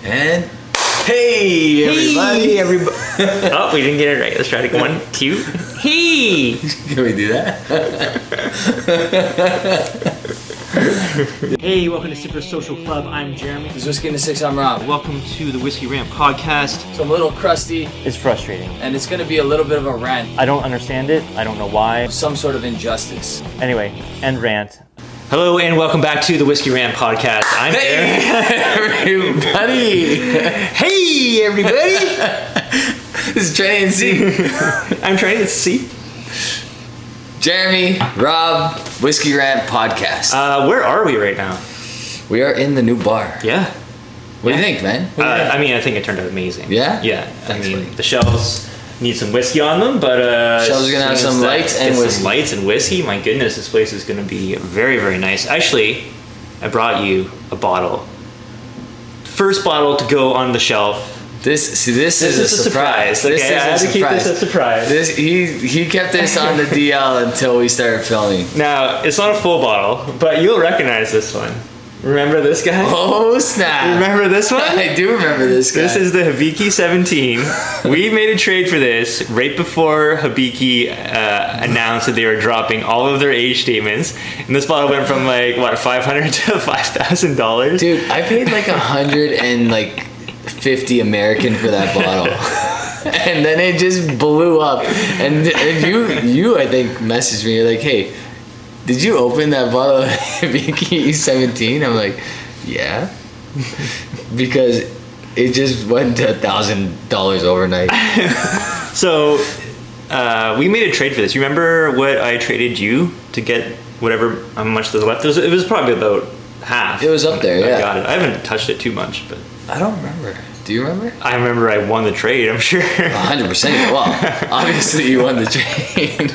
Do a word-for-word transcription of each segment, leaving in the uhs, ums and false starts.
And hey, everybody. Hey, everybody. Oh, we didn't get it right. Let's try it again. One, two. Hey. Can we do that? Hey, welcome to Super Social Club. I'm Jeremy. This is Whiskey in the Six. I'm Rob. Welcome to the Whiskey Rant podcast. It's a little crusty. It's frustrating. And it's going to be a little bit of a rant. I don't understand it. I don't know why. Some sort of injustice. Anyway, end rant. Hello and welcome back to the Whiskey Rant podcast. I'm Hey, everybody. Hey, everybody. This is Trey and C. I'm trying to see. Jeremy, Rob, Whiskey Rant podcast. Uh, where are we right now? We are in the new bar. Yeah. What yeah. do you think, man? Uh, I mean, I think it turned out amazing. Yeah? Yeah. Thanks, I mean, buddy. the shelves need some whiskey on them, but uh, Shelves are gonna have as soon some as lights that and gets some whiskey. lights and whiskey. My goodness, this place is going to be very, very nice. Actually, I brought you a bottle. First bottle to go on the shelf. This see this, This is, is a surprise. Okay, This I is had a to keep surprise. this a surprise. This he he kept this on the D L until we started filming. Now, it's not a full bottle, but you'll recognize this one. Remember this guy? Oh snap! Remember this one? I do remember this guy. This is the Hibiki seventeen. We made a trade for this right before Hibiki uh, announced that they were dropping all of their age statements, and this bottle went from like what five hundred to five thousand dollars. Dude, I paid like a hundred and like fifty American for that bottle, and then it just blew up. And, and you you I think messaged me, you're like, hey, did you open that bottle of Hibiki seventeen? I'm like, yeah, because it just went to a thousand dollars overnight. So uh, we made a trade for this. You remember what I traded you to get whatever how much there's left? It was, it was probably about half. It was up there, I yeah. got it. I haven't touched it too much, but I don't remember. Do you remember? I remember I won the trade. I'm sure. A hundred percent. Well, obviously you won the trade.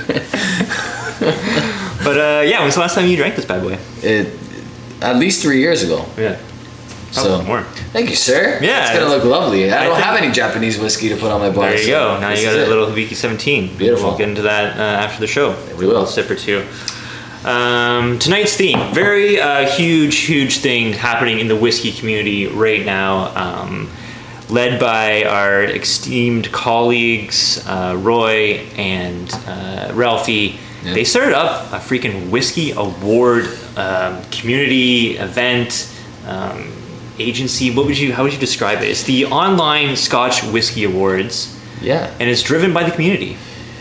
But uh, yeah, when's the last time you drank this bad boy? It at least three years ago. Yeah. So Probably more. thank you, sir. Yeah, it's gonna look lovely. I, I don't think- have any Japanese whiskey to put on my bar. There you so go. Now this you got is a it. little Hibiki seventeen. Beautiful. We'll get into that uh, after the show. We will. A sip or two. Um, tonight's theme, very uh, huge, huge thing happening in the whiskey community right now, um, led by our esteemed colleagues, uh, Roy and uh, Ralphie. Yeah. They started up a freaking whiskey award um, community event. Um, agency. What would you? How would you describe it? It's the online Scotch Whiskey Awards, Yeah. and it's driven by the community.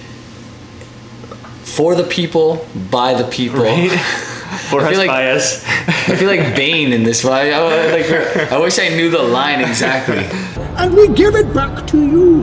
For the people, by the people. Right? For I us, feel like- by us. I feel like Bane in this one. I, I, like, I wish I knew the line exactly. And we give it back to you,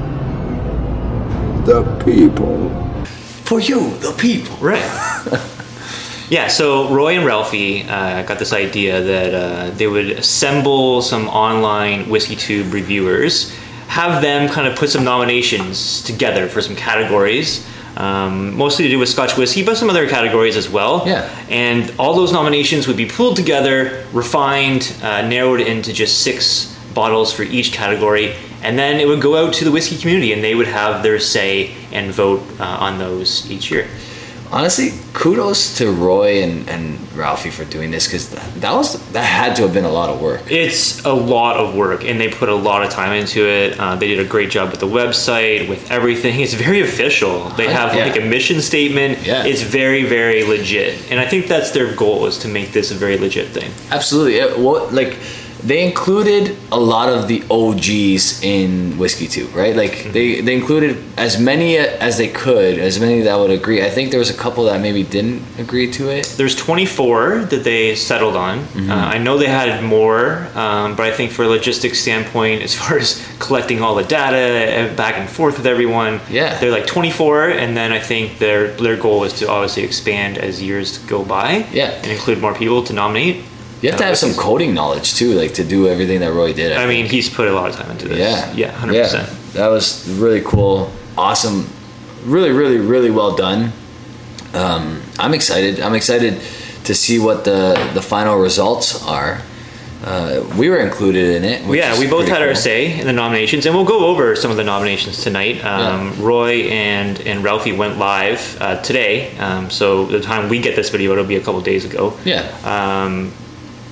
the people. For you, the people. Right. Yeah, so Roy and Ralphie uh, got this idea that uh, they would assemble some online WhiskeyTube reviewers, have them kind of put some nominations together for some categories, um, mostly to do with Scotch whiskey, but some other categories as well. Yeah. And all those nominations would be pulled together, refined, uh, narrowed into just six bottles for each category, and then it would go out to the whiskey community, and they would have their say and vote uh, on those each year. Honestly, kudos to Roy and, and Ralphie for doing this, because that, that was that had to have been a lot of work. It's a lot of work, and they put a lot of time into it. Uh, they did a great job with the website, with everything. It's very official. They have Yeah. like a mission statement. Yeah. It's very, very legit, and I think that's their goal, is to make this a very legit thing. Absolutely. It, what, like, they included a lot of the O Gs in WhiskeyTube, right? Like, Mm-hmm. they, they included as many as they could, as many that would agree. I think there was a couple that maybe didn't agree to it. There's twenty-four that they settled on. Mm-hmm. Uh, I know they had more, um, but I think for a logistics standpoint, as far as collecting all the data and back and forth with everyone, Yeah. they're like twenty-four, and then I think their their goal is to obviously expand as years go by, Yeah. and include more people to nominate. You have to have some coding knowledge, too, like, to do everything that Roy did. I mean, he's put a lot of time into this. Yeah. yeah, one hundred percent. Yeah. That was really cool. Awesome. Really, really, really well done. Um, I'm excited. I'm excited to see what the, the final results are. Uh, we were included in it. which Yeah, is we both pretty had our cool. say in the nominations, and we'll go over some of the nominations tonight. Um, Yeah. Roy and, and Ralphie went live uh, today, um, so the time we get this video, it'll be a couple days ago. Yeah. Um,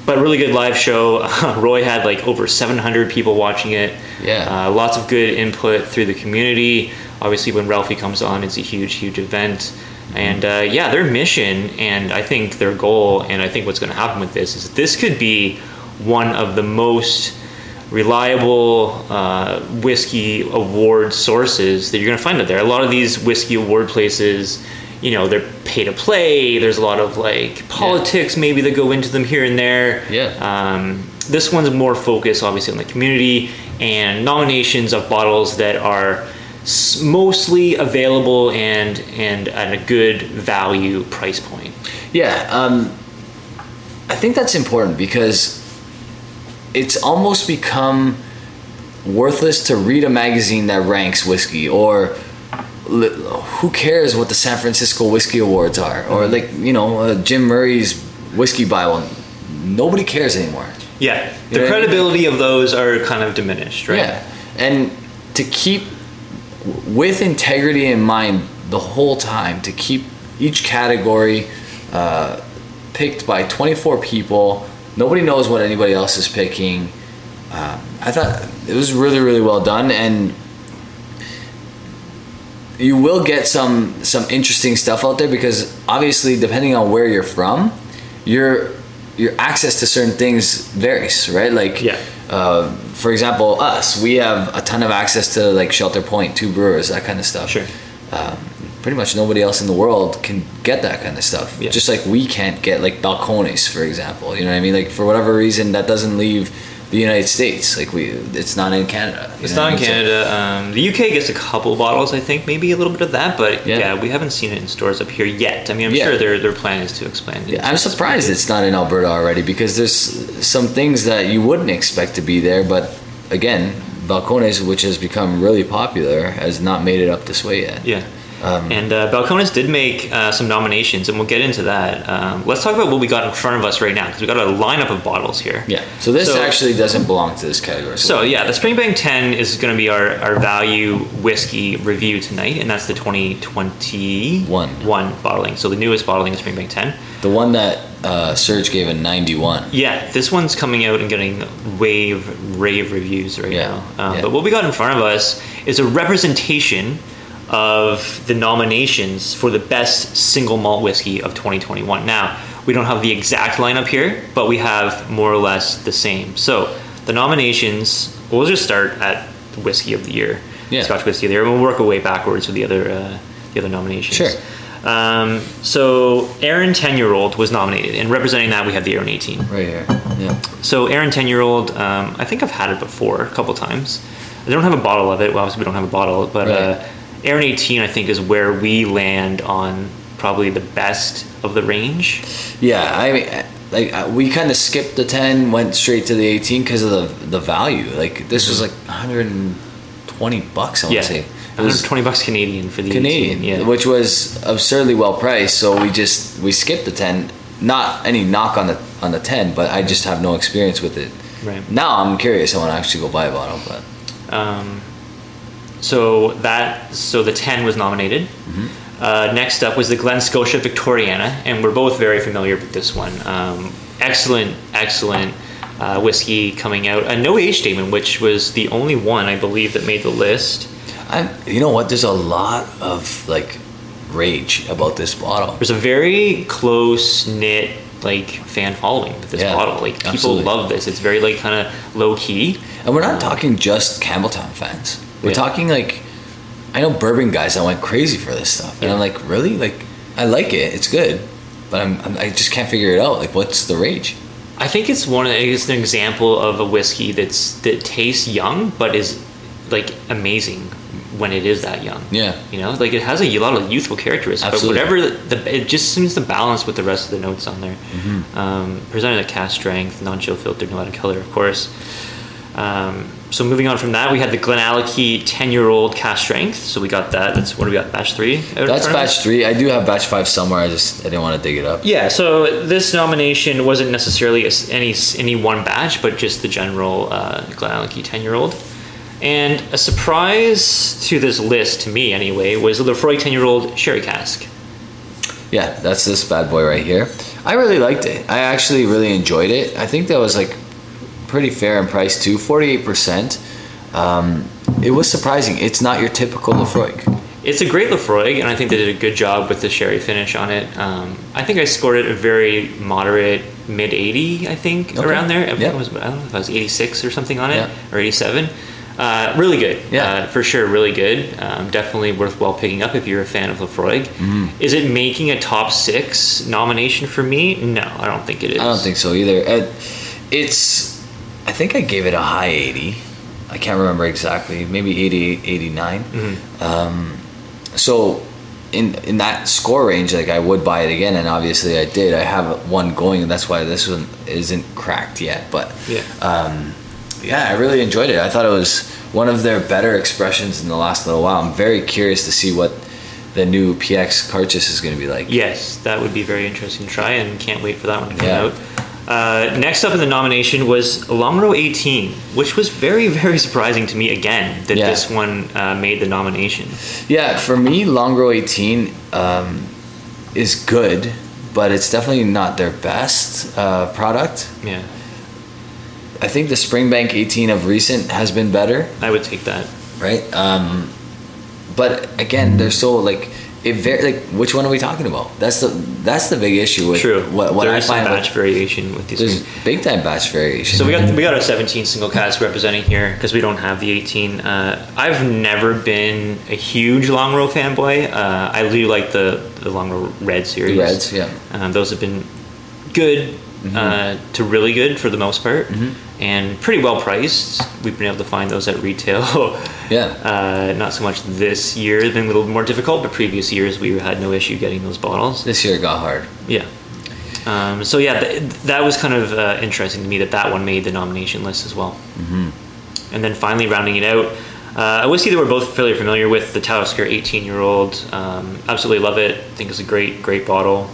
but really good live show. Roy had like over seven hundred people watching it. Yeah. Uh, lots of good input through the community. Obviously, when Ralphie comes on, it's a huge, huge event. And uh, yeah, their mission and I think their goal, and I think what's going to happen with this is this could be one of the most reliable uh, whiskey award sources that you're going to find out there. A lot of these whiskey award places, you know, they're pay to play. There's a lot of like politics yeah. maybe that go into them here and there. Yeah. Um, this one's more focused, obviously, on the community and nominations of bottles that are s- mostly available and and at a good value price point. Yeah, um, I think that's important because it's almost become worthless to read a magazine that ranks whiskey, or li- who cares what the San Francisco Whiskey Awards are, or like, you know, uh, Jim Murray's Whiskey Bible. Nobody cares anymore. Yeah, You the know what I mean? credibility of those are kind of diminished, right? Yeah, and to keep with integrity in mind the whole time, to keep each category uh, picked by twenty-four people. Nobody knows what anybody else is picking. Um, I thought it was really, really well done, and you will get some some interesting stuff out there because obviously, depending on where you're from, your your access to certain things varies, right? Like, Yeah. uh, for example, us, we have a ton of access to like Shelter Point, Two Brewers, that kind of stuff. Sure. Um, pretty much nobody else in the world can get that kind of stuff. Yeah. Just like we can't get like balcones, for example. You know what I mean? Like for whatever reason, that doesn't leave the United States. Like we, it's not in Canada. you It's know not in what I mean? So- Canada. Um, the U K gets a couple bottles, I think, maybe a little bit of that, but yeah, Yeah. we haven't seen it in stores up here yet. I mean, I'm Yeah. sure their their plan is to expand. Yeah, I'm surprised it's not in Alberta already because there's some things that you wouldn't expect to be there. But again, balcones, which has become really popular, has not made it up this way yet. Yeah. Um, and uh, Balcones did make uh, some nominations, and we'll get into that. Um, let's talk about what we got in front of us right now, because we got a lineup of bottles here. Yeah. So this So- actually doesn't belong to this category. So yeah, the Springbank ten is going to be our, our value whiskey review tonight, and that's the twenty twenty-one One. bottling. So the newest bottling is Springbank ten. the one that uh, Serge gave a ninety-one. Yeah, this one's coming out and getting wave rave reviews right Yeah, now. Um, yeah. But what we got in front of us is a representation of the nominations for the best single malt whiskey of twenty twenty-one. Now, we don't have the exact lineup here, but we have more or less the same. So the nominations, we'll just start at the whiskey of the year, Yeah. Scotch whiskey of the year, and we'll work our way backwards with the other uh, the other nominations. Sure. Um, so Aaron ten year old was nominated, and representing that we have the Aaron eighteen. Right here. Yeah. So Aaron ten year old, um, I think I've had it before a couple times. I don't have a bottle of it. Well, obviously we don't have a bottle, but Right. uh, Aaron eighteen I think is where we land on probably the best of the range. Yeah, I mean, like uh, we kind of skipped the ten, went straight to the eighteen because of the the value. Like this was like one hundred twenty bucks. I want Yeah, to say it one was hundred twenty bucks Canadian for the Canadian, eighteen. Yeah, which was absurdly well priced. So we just we skipped the ten. Not any knock on the on the ten, but I just have no experience with it. Right. Now I'm curious. I want to actually go buy a bottle, but Um, so that so the ten was nominated. Mm-hmm. Uh, next up was the Glen Scotia Victoriana, and we're both very familiar with this one. Um, excellent, excellent uh, whiskey coming out. A no age statement, which was the only one I believe that made the list. I, you know what? There's a lot of like rage about this bottle. There's a very close knit like fan following with this Yeah, bottle. Like people absolutely. love this. It's very like kind of low key. And we're not talking just Campbelltown fans. We're Yeah. talking like, I know bourbon guys that went crazy for this stuff, and Yeah. I'm like, really? Like, I like it. It's good, but I'm, I'm I just can't figure it out. Like, what's the rage? I think it's one. Of, it's an example of a whiskey that's that tastes young, but is like amazing when it is that young. Yeah. you know, like it has a lot of youthful characteristics, Absolutely. but whatever the, the it just seems to balance with the rest of the notes on there. Mm-hmm. Um, presented at cast strength, non-chill filtered, no added color, of course. Um, so moving on from that, we had the Glenallachie ten-year-old cast strength. So we got that. That's what do we got? Batch three. out in That's front of us? batch three. I do have batch five somewhere. I just I didn't want to dig it up. Yeah, so this nomination wasn't necessarily a s any any one batch, but just the general uh, Glenallachie ten-year-old. And a surprise to this list, to me anyway, was the Lefroy ten-year-old sherry cask. Yeah, that's this bad boy right here. I really liked it. I actually really enjoyed it. I think that was like pretty fair in price too. forty-eight percent. Um, it was surprising. It's not your typical Laphroaig. It's a great Laphroaig, and I think they did a good job with the sherry finish on it. Um, I think I scored it a very moderate mid eighty, I think, Okay. around there. I, think Yeah. it was, I don't know if I was eighty-six or something on it, Yeah. or eighty-seven. Uh, really good. Yeah. Uh, for sure, really good. Um, definitely worthwhile picking up if you're a fan of Laphroaig. Mm-hmm. Is it making a top six nomination for me? No, I don't think it is. I don't think so either. Uh, It's, I think I gave it a high eighty. I can't remember exactly. Maybe eighty-eight, eighty-nine. Mm-hmm. Um, so in in that score range, like I would buy it again, and obviously I did. I have one going, and that's why this one isn't cracked yet. But Yeah. um, yeah, I really enjoyed it. I thought it was one of their better expressions in the last little while. I'm very curious to see what the new P X Cartridge is going to be like. Yes, that would be very interesting to try, and can't wait for that one to come Yeah. out. Uh, next up in the nomination was Longrow eighteen, which was very, very surprising to me again that Yeah. this one uh, made the nomination. Yeah, for me, Longrow eighteen um, is good, but it's definitely not their best uh, product. Yeah, I think the Springbank eighteen of recent has been better, I would take that. right? Um, but again, they're so like it very like which one are we talking about? That's the that's the big issue with True. what what there I is some find. batch With, variation with these. there's things. big time batch variation. So we got we got our seventeen single cast representing here because we don't have the eighteen. Uh, I've never been a huge Longrow fanboy. Uh, I do like the the Longrow Red series. The Reds, yeah. Um, those have been good uh, to really good for the most part, and pretty well priced. We've been able to find those at retail. Yeah. Uh, not so much this year; it's been a little more difficult. But previous years, we had no issue getting those bottles. This year it got hard. Yeah. Um, so yeah, th- that was kind of uh, interesting to me that that one made the nomination list as well. Mm-hmm. And then finally rounding it out, uh, a whiskey that we're both fairly familiar with, the Talisker eighteen year old. Um, absolutely love it. I think it's a great, great bottle.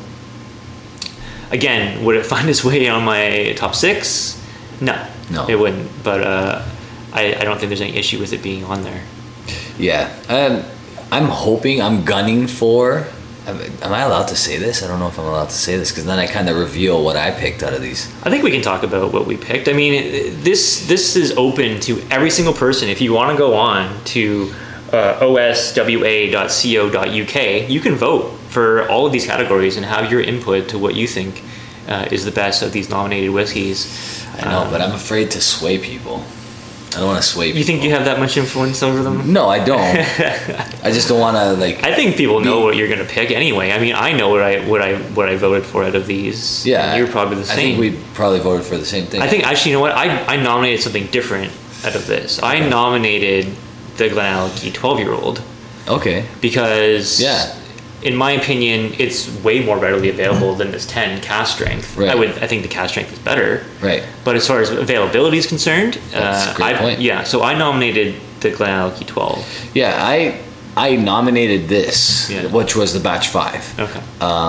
Again, would it find its way on my top six? No, No. it wouldn't. But uh, I, I don't think there's any issue with it being on there. Yeah, um, I'm hoping, I'm gunning for. Am I allowed to say this? I don't know if I'm allowed to say this because then I kind of reveal what I picked out of these. I think we can talk about what we picked. I mean, this this is open to every single person. If you want to go on to uh, O S W A dot co dot U K, you can vote for all of these categories and have your input to what you think uh, is the best of these nominated whiskeys. I know, Um, but I'm afraid to sway people. I don't want to sway people. You think you have that much influence over them? No, I don't. I just don't want to like. I think people know what you're going to pick anyway. I mean, I know what I what I what I voted for out of these. Yeah, and you're probably the I same. think we probably voted for the same thing. I think actually, you know what? I, I nominated something different out of this. I nominated the Glenallachie twelve year old Okay. because, Yeah. in my opinion, it's way more readily available than this ten cast strength. Right. I would I think the cast strength is better. Right. But as far as availability is concerned, That's uh, a great I, point. yeah. So I nominated the Glenallachie twelve. Yeah, I I nominated this, Yeah. which was the batch five. Okay.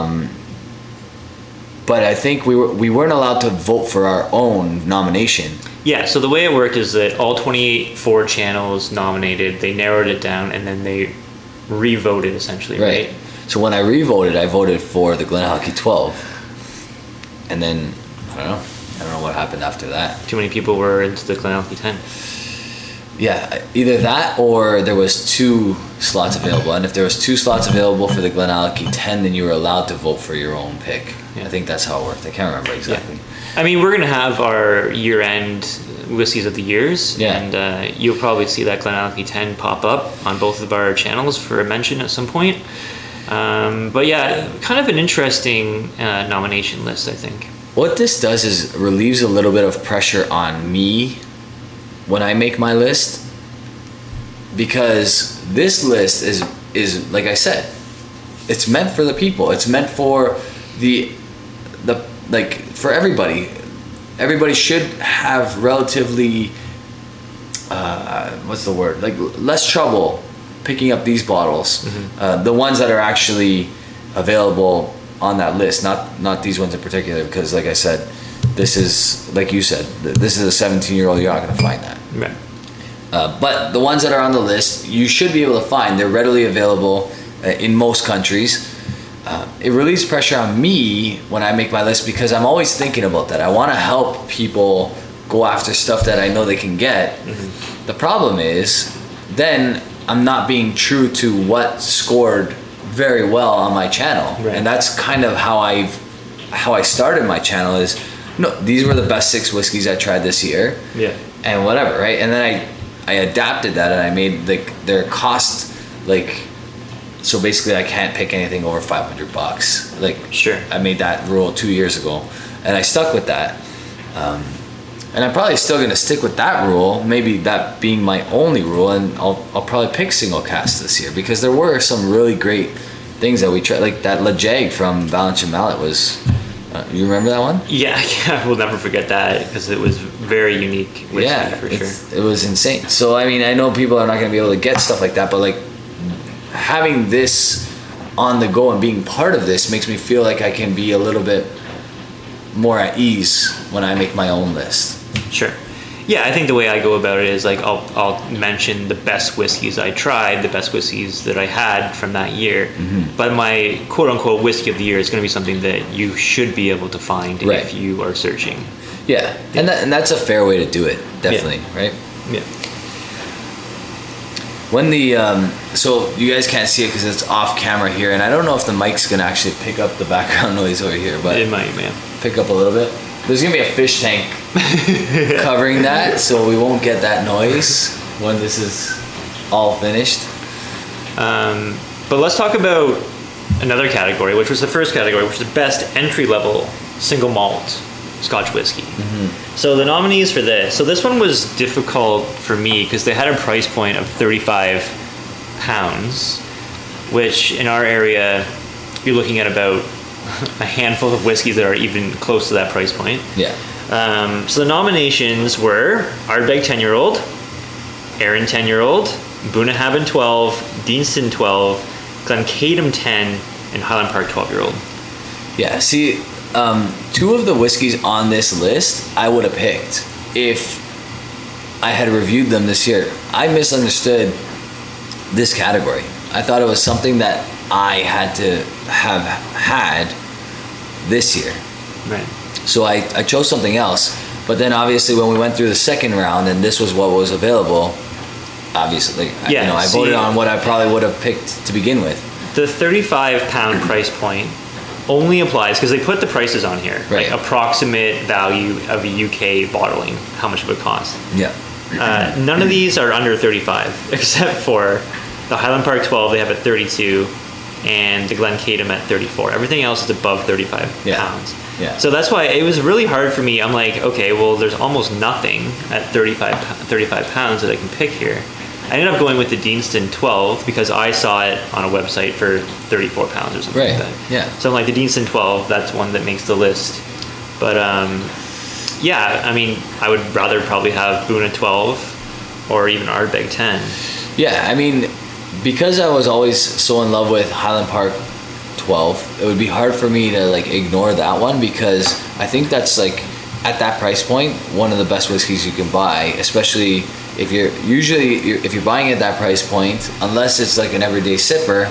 But I think we were we weren't allowed to vote for our own nomination. Yeah, so the way it worked is that all twenty-four channels nominated, they narrowed it down, and then they re-voted essentially, right? Right. So when I re-voted, I voted for the Glenallachie twelve. And then I don't know. I don't know what happened after that. Too many people were into the Glenallachie ten. Yeah, either that or there was two slots available. And if there was two slots available for the Glenallachie ten, then you were allowed to vote for your own pick. Yeah. I think that's how it worked. I can't remember exactly. I mean, we're going to have our year-end whiskeys of the years, Yeah. and uh, you'll probably see that Glenallachie ten pop up on both of our channels for a mention at some point. Um, but yeah, kind of an interesting uh, nomination list, I think. What this does is relieves a little bit of pressure on me when I make my list, because this list is is like I said, it's meant for the people. It's meant for the the like for everybody. Everybody should have relatively uh, what's the word like less trouble picking up these bottles, Mm-hmm. uh, the ones that are actually available on that list, not not these ones in particular, because like I said, this is like you said, th- this is a seventeen year old. You're not going to find that. Right. Uh, but the ones that are on the list, you should be able to find. They're readily available uh, in most countries. uh, it relieves pressure on me when I make my list because I'm always thinking about that. I want to help people go after stuff that I know they can get. Mm-hmm. The problem is then I'm not being true to what scored very well on my channel. Right. And that's kind of how I've how I started my channel is, no, these were the best six whiskeys I tried this year. Yeah. And whatever, right? And then I I adapted that and I made like their cost like, so basically I can't pick anything over five hundred bucks. Like, sure. I made that rule two years ago and I stuck with that. Um, and I'm probably still going to stick with that rule, maybe that being my only rule, and I'll, I'll probably pick single cast this year because there were some really great things that we tried, like that La Jag from Valiant and Mallet was, uh, you remember that one? Yeah, yeah, we'll never forget that because it was very unique whiskey, yeah, for sure. It was insane. So, I mean, I know people are not going to be able to get stuff like that, but like having this on the go and being part of this makes me feel like I can be a little bit more at ease when I make my own list. Sure. Yeah, I think the way I go about it is like I'll I'll mention the best whiskeys I tried, the best whiskeys that I had from that year. Mm-hmm. But my quote unquote whiskey of the year is going to be something that you should be able to find right. if you are searching. Yeah, yeah. and that, and that's a fair way to do it, definitely, yeah. right? Yeah. When the um, so you guys can't see it because it's off camera here, and I don't know if the mic's gonna actually pick up the background noise over here, but it might, man. Pick up a little bit. There's gonna be a fish tank covering that, so we won't get that noise when this is all finished. Um, but let's talk about another category, which was the first category, which is the best entry level single malt Scotch whiskey. Mm-hmm. So the nominees for this, so this one was difficult for me because they had a price point of thirty-five pounds, which in our area, you're looking at about a handful of whiskeys that are even close to that price point. Yeah. Um, so the nominations were Ardbeg ten year old, Arran ten year old, Bunnahabhain twelve, Deanston twelve, Glencadam ten, and Highland Park twelve year old. Yeah, see, um, two of the whiskeys on this list I would have picked if I had reviewed them this year. I misunderstood this category. I thought it was something that I had to have had this year. Right. So I, I chose something else. But then obviously when we went through the second round and this was what was available, obviously, yeah, I, you know, I see, voted on what I probably would have picked to begin with. The thirty-five pound price point only applies because they put the prices on here. Right. Like approximate value of a U K bottling, how much it would cost. Yeah. Uh, none of these are under thirty-five except for the Highland Park twelve, they have at thirty-two, and the Glencadam at thirty-four. Everything else is above thirty-five yeah. pounds. Yeah. So that's why it was really hard for me. I'm like, okay, well, there's almost nothing at thirty-five, thirty-five pounds that I can pick here. I ended up going with the Deanston twelve because I saw it on a website for thirty-four pounds or something right. like that. Yeah. So I'm like, the Deanston twelve, that's one that makes the list. But um, yeah, I mean, I would rather probably have Buna twelve or even Ardbeg ten. Yeah, I mean, because I was always so in love with Highland Park twelve, it would be hard for me to like ignore that one because I think that's like at that price point one of the best whiskeys you can buy, especially if you're usually you're, if you're buying at that price point, unless it's like an everyday sipper.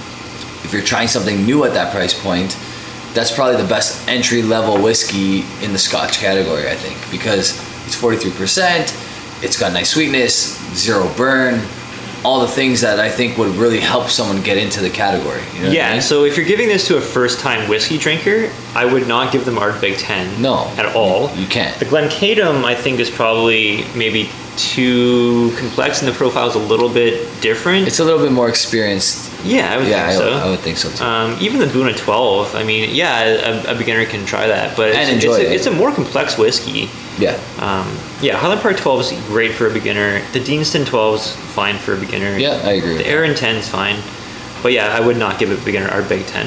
If you're trying something new at that price point, that's probably the best entry level whiskey in the Scotch category, I think, because it's forty-three percent, it's got nice sweetness, zero burn, all the things that I think would really help someone get into the category. You know yeah, what I mean? So if you're giving this to a first-time whiskey drinker, I would not give them Ardbeg ten. No, at all. You can't. The Glencadam, I think, is probably maybe too complex, and the profile's a little bit different. It's a little bit more experienced. Yeah, I would yeah, think I, so. I would think so too. Um, even the Buna twelve, I mean, yeah, a, a beginner can try that, but it's, and enjoy it's, a, it. it's a more complex whiskey. Yeah. Um, yeah, Highland Park twelve is great for a beginner. The Deanston twelve is fine for a beginner. Yeah, I agree. The with Arran ten is fine, but yeah, I would not give a beginner Ardbeg ten.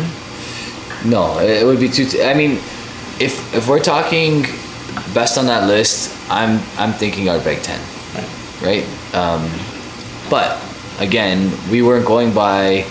No, it would be too. T- I mean, if if we're talking best on that list, I'm I'm thinking Ardbeg ten. Right. right? Um, but again, we weren't going by.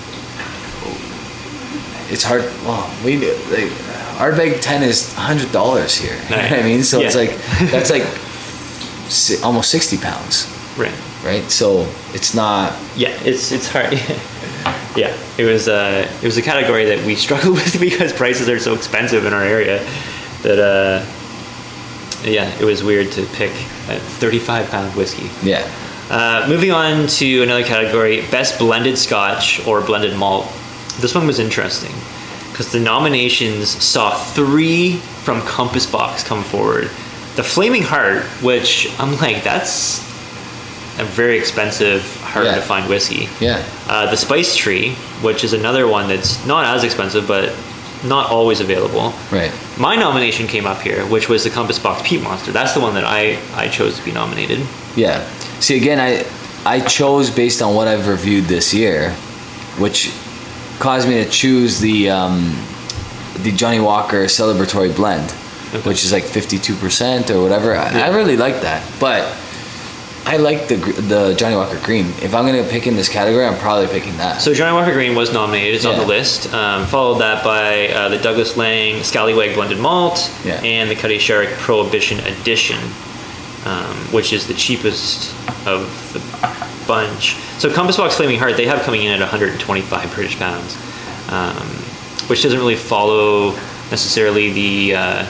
It's hard. Well, we like Ardbeg ten is a hundred dollars here. You know what I mean? So yeah. it's like that's like si- almost sixty pounds. Right. Right. So it's not. Yeah, it's it's hard. Yeah, it was uh, it was a category that we struggled with because prices are so expensive in our area that uh, yeah, it was weird to pick a thirty-five pound whiskey. Yeah. Uh, moving on to another category, best blended Scotch or blended malt. This one was interesting because the nominations saw three from Compass Box come forward. The Flaming Heart, which I'm like, that's a very expensive, hard Yeah. to find whiskey. Yeah. Uh, the Spice Tree, which is another one that's not as expensive, but not always available. Right. My nomination came up here, which was the Compass Box Peat Monster. That's the one that I, I chose to be nominated. Yeah. See, again, I I chose based on what I've reviewed this year, which caused me to choose the um, the Johnny Walker Celebratory Blend, Okay. which is like fifty-two percent or whatever. I, I really like that, but I like the gr- the Johnny Walker Green. If I'm gonna pick in this category, I'm probably picking that. So Johnny Walker Green was nominated. It's on Yeah. the list. Um, followed that by uh, the Douglas Lang Scallywag Blended Malt Yeah. and the Cuddy Sherrick Prohibition Edition, um, which is the cheapest of the bunch. So Compass Box Flaming Heart, they have coming in at one hundred twenty-five British pounds, um, which doesn't really follow necessarily the uh,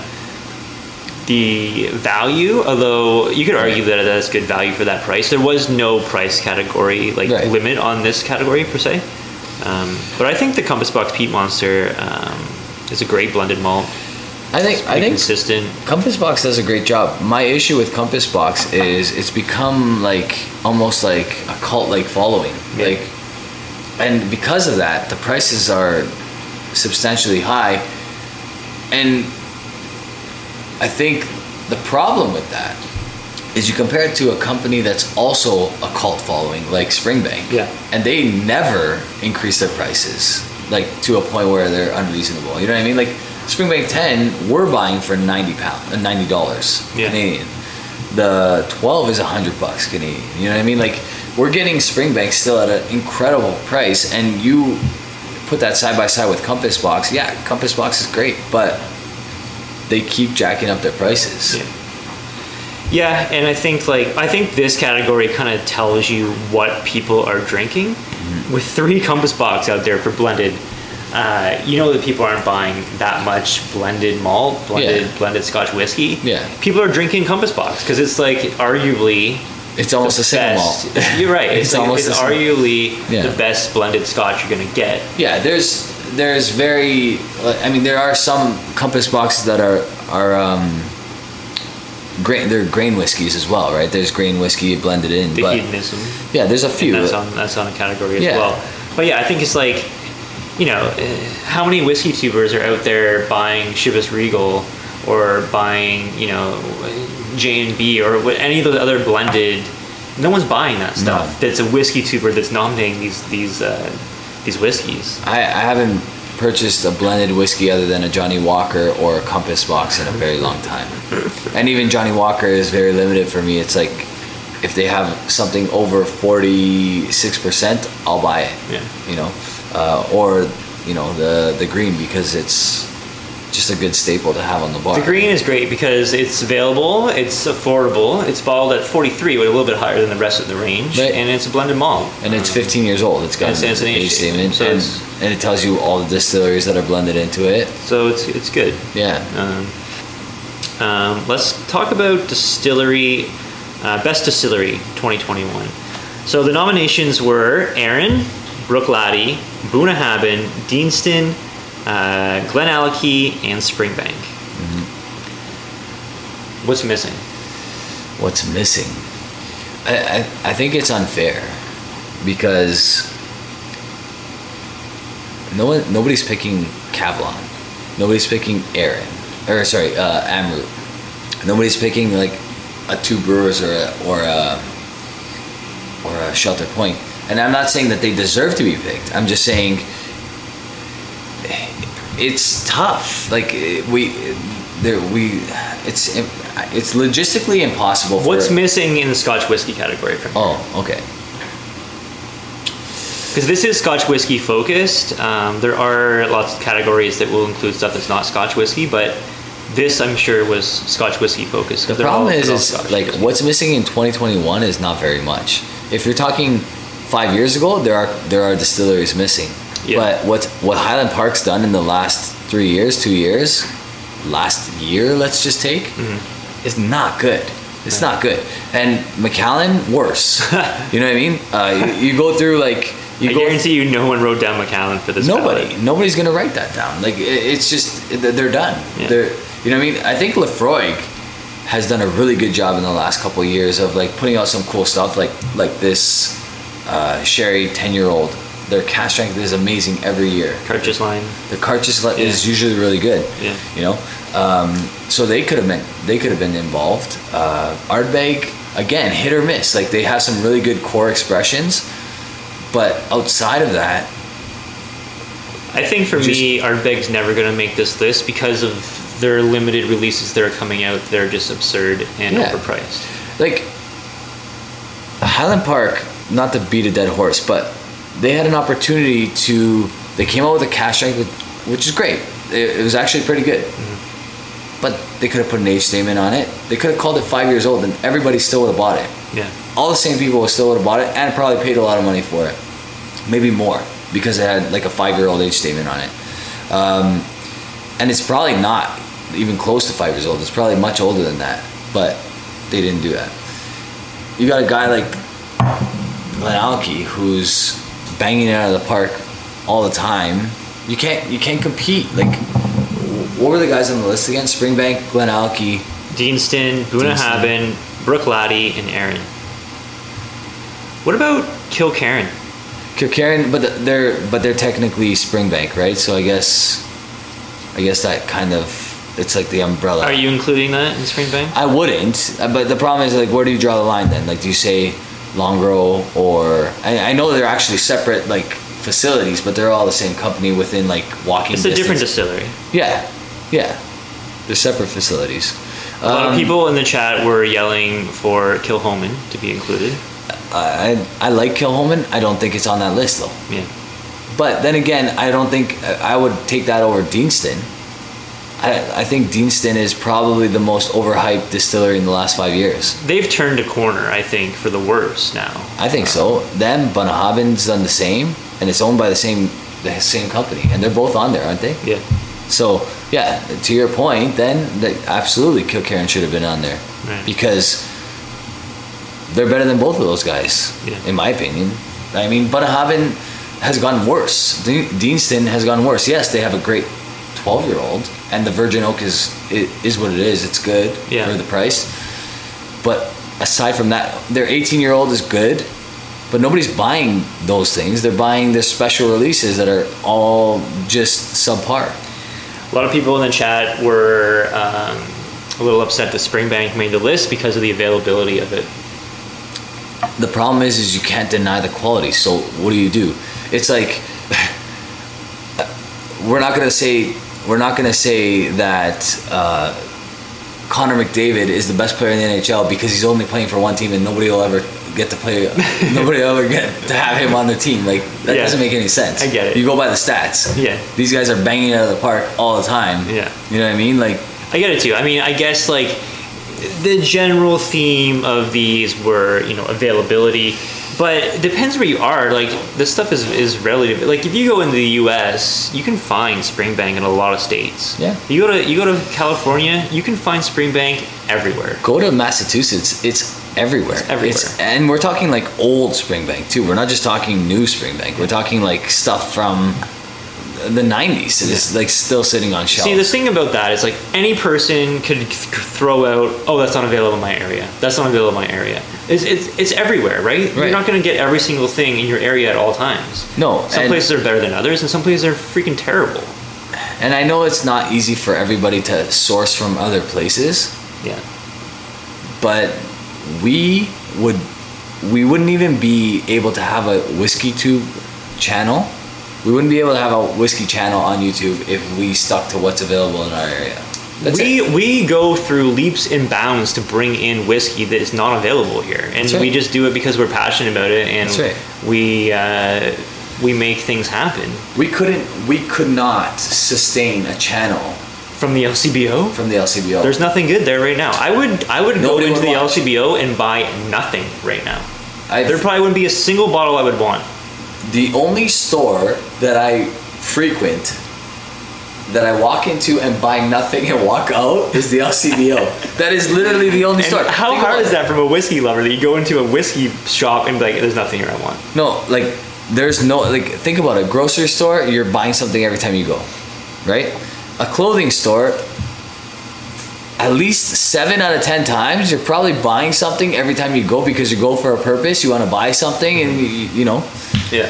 the value, although you could argue that that's good value for that price. There was no price category like Right. limit on this category per se, um, but I think the Compass Box Peat Monster um, is a great blended malt. I think I Pretty think consistent. Compass Box does a great job. My issue with Compass Box is it's become like almost like a cult-like following. Yeah. Like, and because of that, the prices are substantially high. And I think the problem with that is you compare it to a company that's also a cult following, like Springbank. Yeah. And they never increase their prices, like to a point where they're unreasonable. You know what I mean? Like Springbank ten, we're buying for ninety pound, uh, ninety dollars Yeah. Canadian. The twelve is a hundred bucks Canadian. You know what I mean? Like we're getting Springbank still at an incredible price, and you put that side by side with Compass Box. Yeah, Compass Box is great, but they keep jacking up their prices. Yeah. Yeah, and I think like I think this category kind of tells you what people are drinking. Mm-hmm. With three Compass Box out there for blended, uh, you know that people aren't buying that much blended malt, blended Yeah. blended Scotch whiskey. Yeah. People are drinking Compass Box because it's like arguably It's almost a single best. malt. You're right. It's, It's like, almost it's a single- arguably Yeah. the best blended Scotch you're gonna get. Yeah, there's there's very I mean there are some Compass Boxes that are are um grain they're grain whiskeys as well, right? There's grain whiskey blended in, The but hedonism. yeah, there's a And few. that's on that's on a category as Yeah. well. But yeah, I think it's like, you know, uh, how many whiskey tubers are out there buying Chivas Regal or buying, you know, J and B or what, any of those other blended? No one's buying that stuff. No. That's a whiskey tuber that's nominating these these uh, these whiskeys. I, I haven't purchased a blended whiskey other than a Johnny Walker or a Compass Box in a very long time. And even Johnny Walker is very limited for me. It's like if they have something over forty-six percent, I'll buy it. Yeah. You know, uh, or you know the the green because it's just a good staple to have on the bar. The green is great because it's available, it's affordable, it's bottled at forty-three, but a little bit higher than the rest of the range, Right. and it's a blended malt. And it's fifteen years old. It's got And it's- an it's an age age statement, statement, so and, it's- and it tells you all the distilleries that are blended into it. So it's it's good. Yeah. Um, um, let's talk about distillery, uh, best distillery twenty twenty-one. So the nominations were Aaron, Brookladdy, Bunnahabhain, Deanston, uh, Glenallachie, and Springbank. Mm-hmm. What's missing? What's missing? I, I, I think it's unfair because no one nobody's picking Kavlon, nobody's picking Aaron, or sorry, uh, Amrut. Nobody's picking like a Two Brewers or a, or a or a Shelter Point. And I'm not saying that they deserve to be picked. I'm just saying it's tough. Like we, there we, it's it's logistically impossible. For, What's missing in the Scotch whiskey category for me? Oh, okay. Because this is Scotch whiskey focused. Um, there are lots of categories that will include stuff that's not Scotch whiskey, but this I'm sure was Scotch whiskey focused. 'cause The they're all- problem is, they're all is Scotch like whiskey. what's missing in twenty twenty-one is not very much. If you're talking five years ago, there are there are distilleries missing. Yeah. But what what Highland Park's done in the last three years, two years, last year, let's just take, mm-hmm. is not good. It's not good. And Macallan, worse. You know what I mean? Uh, you, you go through like you I go guarantee you, no one wrote down Macallan for this. Nobody. ballot. Nobody's gonna write that down. Like it, it's just they're done. Yeah. They're you know what I mean? I think Lefroy has done a really good job in the last couple of years of like putting out some cool stuff like like this uh, sherry ten year old. Their cask strength is amazing every year. Cartridge line. The cartridge line Yeah. is usually really good. Yeah. You know, um, so they could have been they could have been involved. Uh, Ardbeg again, hit or miss. Like they have some really good core expressions, but outside of that, I think for Just- me, Ardbeg's never going to make this list because of their limited releases that are coming out. They're just absurd and Yeah. overpriced. like Highland Park, not to beat a dead horse, but they had an opportunity to. They came out with a cask strength, with- which is great. It, it was actually pretty good, mm-hmm. but they could have put an age statement on it. They could have called it five years old, and everybody still would have bought it. Yeah. All the same people would still would have bought it, and probably paid a lot of money for it, maybe more, because it had like a five-year-old age statement on it. Um, and it's probably not even close to five years old. It's probably much older than that, but they didn't do that. You got a guy like Glenallachie who's banging it out of the park all the time. You can't you can't compete. Like, what were the guys on the list again? Springbank, Glenallachie, Deanston, Bunnahabhain, Brooke Laddie, and Aaron. What about Kilkerran? Kilkerran, but they're but they're technically Springbank, right? So I guess I guess that kind of it's like the umbrella. Are you including that in Springbank? I wouldn't, uh, but the problem is like, where do you draw the line then? Like, do you say Longrow or I, I know they're actually separate like facilities, but they're all the same company within like walking. It's a distance. different distillery. Yeah, yeah, they're separate facilities. A lot Um, of people in the chat were yelling for Kilhoman to be included. I I like Kilhoman. I don't think it's on that list though. Yeah. But then again, I don't think I would take that over Deanston. I, I think Deanston is probably the most overhyped distillery in the last five years. They've turned a corner, I think, for the worse now. I think so. Them, Bunnahabhain's done the same, and it's owned by the same the same company, and they're both on there, aren't they? Yeah. So yeah, to your point, then the, absolutely Kilkerran should have been on there Right. because they're better than both of those guys, Yeah. in my opinion. I mean, Bunnahabhain has gotten worse. De- Deanston has gotten worse. Yes, they have a great twelve-year-old, and the Virgin Oak is it is what it is. It's good Yeah. for the price. But aside from that, their eighteen-year-old is good, but nobody's buying those things. They're buying the special releases that are all just subpar. A lot of people in the chat were um, a little upset that Springbank made the list because of the availability of it. The problem is, is you can't deny the quality. So what do you do? It's like we're not gonna say we're not gonna say that uh, Connor McDavid is the best player in the N H L because he's only playing for one team and nobody will ever get to play. Nobody will ever get to have him on the team. Like that Yeah. doesn't make any sense. I get it. You go by the stats. Yeah. These guys are banging it out of the park all the time. Yeah. You know what I mean? Like I get it too. I mean, I guess like the general theme of these were, you know, availability, but it depends where you are. Like this stuff is, is relative. Like if you go into the U S, you can find Springbank in a lot of states. Yeah. You go to you go to California, you can find Springbank everywhere. go to Massachusetts. It's everywhere. It's everywhere. and we're talking like old Springbank too. We're not just talking new Springbank. We're talking like stuff from the nineties. It's like still sitting on shelves. See, the thing about that is like any person could th- throw out, oh, that's not available in my area. That's not available in my area. It's it's, it's everywhere, right? Right. You're not going to get every single thing in your area at all times. No, Some and- places are better than others, and some places are freaking terrible. And I know it's not easy for everybody to source from other places, Yeah. but we would we wouldn't even be able to have a whiskey tube channel. We wouldn't be able to have a whiskey channel on YouTube if we stuck to what's available in our area. That's we it. we go through leaps and bounds to bring in whiskey that is not available here, and That's right. we just do it because we're passionate about it, and That's right. we uh, we make things happen. We couldn't we could not sustain a channel From the L C B O, from the L C B O. there's nothing good there right now. I would I would Nobody go into would the watch. L C B O and buy nothing right now. I There probably wouldn't be a single bottle I would want. the only store that I frequent that I walk into and buy nothing and walk out is the L C B O. That is literally the only And store. how Think hard about is that from a whiskey lover that you go into a whiskey shop and be like, there's nothing here I want? No, like there's no like think about it. Grocery store, you're buying something every time you go, right? A clothing store, at least seven out of ten times, you're probably buying something every time you go because you go for a purpose. You want to buy something, and you, you know. Yeah.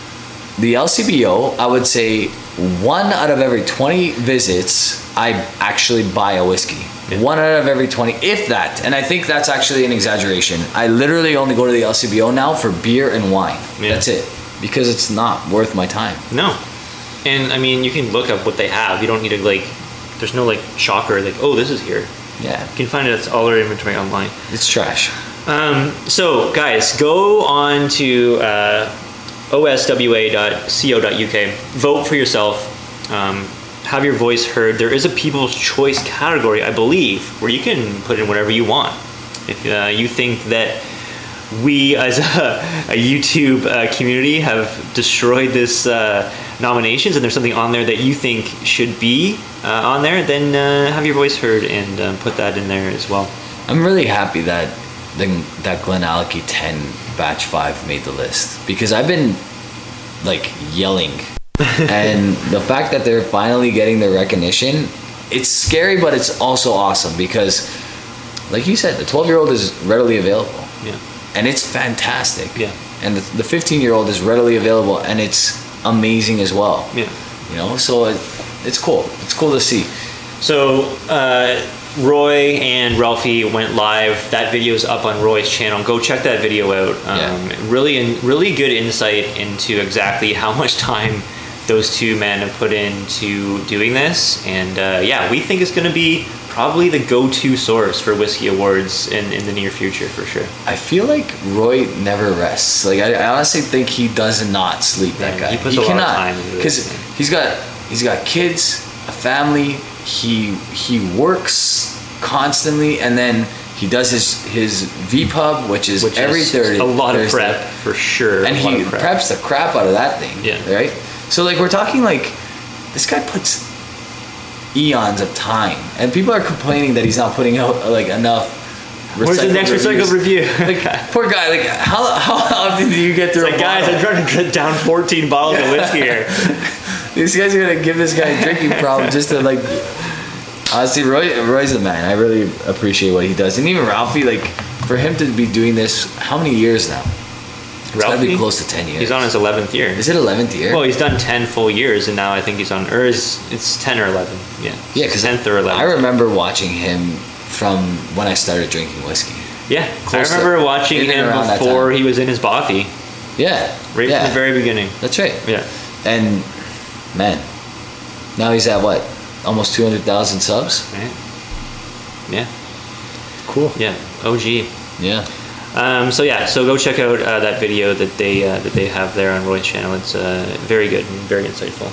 The L C B O, I would say one out of every twenty visits, I actually buy a whiskey. Yeah. One out of every twenty, if that. And I think that's actually an exaggeration. I literally only go to the L C B O now for beer and wine. Yeah. That's it. Because it's not worth my time. No. And I mean, you can look up what they have. You don't need to like, there's no like shocker like, oh, this is here. Yeah. You can find it, it's all their inventory online. It's trash. Um, so guys, go on to uh, o s w a dot co dot u k. Vote for yourself. Um, have your voice heard. There is a People's Choice category, I believe, where you can put in whatever you want. If uh, you think that we as a, a YouTube uh, community have destroyed this uh, nominations and there's something on there that you think should be uh, on there, then uh, have your voice heard and um, put that in there as well. I'm really happy that the, that Glenallachie ten batch five made the list because I've been like yelling and the fact that they're finally getting their recognition, it's scary, but it's also awesome because like you said, the twelve year old is readily available. Yeah. And it's fantastic. Yeah. And the, the fifteen year old is readily available and it's amazing as well. Yeah. You know, so it, it's cool. It's cool to see. So uh, Roy and Ralphie went live. That video is up on Roy's channel. Go check that video out. Um, Yeah. Really, really good insight into exactly how much time those two men have put into doing this. And uh, yeah, we think it's going to be probably the go-to source for whiskey awards in, in the near future for sure. I feel like Roy never rests. Like I, I honestly think he does not sleep. That Yeah, guy. he puts a lot of cannot time into because this, he's got he's got kids, a family. He he works constantly, and then he does his his V Pub, which is Which every is Thursday. a lot of Thursday. prep for sure. and a lot he of prep. preps the crap out of that thing. Yeah. Right. So like we're talking like this guy puts eons of time, and people are complaining that he's not putting out like enough. Where's the next reviews. recycled review? Like, poor guy. Like how how often do you get through? Like, a guys, bottle? I'm trying to get down fourteen bottles of whiskey here. These guys are gonna give this guy a drinking problem just to like. Honestly, Roy Roy's the man. I really appreciate what he does, and even Ralphie. Like for him to be doing this, how many years now? It's gotta be Ralphie? close to ten years. He's on his eleventh year. Is it eleventh year? Well, he's done ten full years, and now I think he's on, or is it's ten or eleven? Yeah, yeah, because tenth or eleventh. I remember watching him from when I started drinking whiskey. Yeah, Close I remember to- watching in and him around that before time. he was in his bothy, Yeah, right yeah, from the very beginning. that's right. Yeah, And man, now he's at what? Almost two hundred thousand subs. right. Yeah, Cool. yeah. O G. Yeah. Um, so yeah, so go check out uh, that video that they uh, that they have there on Roy's channel. It's uh, very good and very insightful.